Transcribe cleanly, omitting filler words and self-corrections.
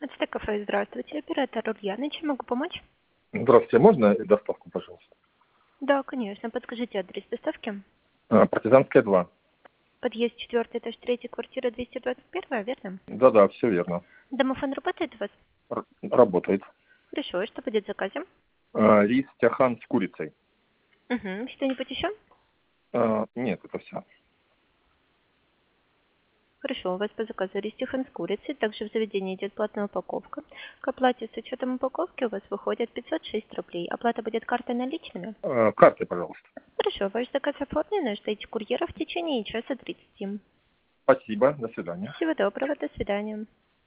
Это кафе. Здравствуйте, оператор Ульяна. Чем могу помочь? Здравствуйте, можно доставку, пожалуйста? Да, конечно. Подскажите адрес доставки. Партизанская 2. Подъезд 4, этаж 3, квартира 221, верно? Да-да, все верно. Домофон работает у вас? Работает. Хорошо. И что будет в заказе? Рис тяхан с курицей. Угу. Что-нибудь еще? Нет, это все. Хорошо. У вас по заказу рис тихон с курицей. Также в заведении идет платная упаковка. К оплате с учетом упаковки у вас выходит 506 рублей. Оплата будет картой наличными? Карты, пожалуйста. Хорошо. Ваш заказ оформлен. Ждите курьера в течение часа 30. Спасибо, до свидания. Всего доброго. До свидания.